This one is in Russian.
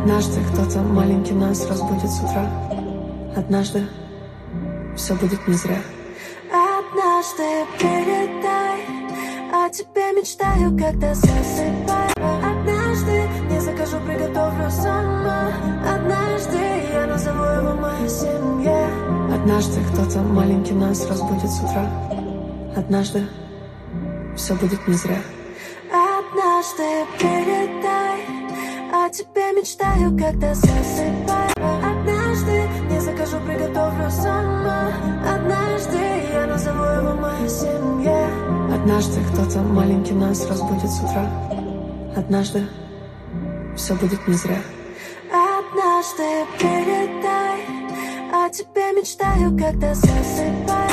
Однажды кто-то маленький нас разбудит с утра. Однажды все будет не зря. Однажды передай, о тебе мечтаю, когда засыпаю. Однажды не закажу, приготовлю сама. Однажды я назову его моя семья. Однажды кто-то маленький нас разбудит с утра. Однажды все будет не зря. Однажды передай, о тебе мечтаю, когда засыпаю. Однажды не закажу, приготовлю сама. Однажды я назову его моя семья. Однажды кто-то маленький нас разбудит с утра. Однажды все будет не зря. Однажды передай, о тебе мечтаю, когда засыпаю.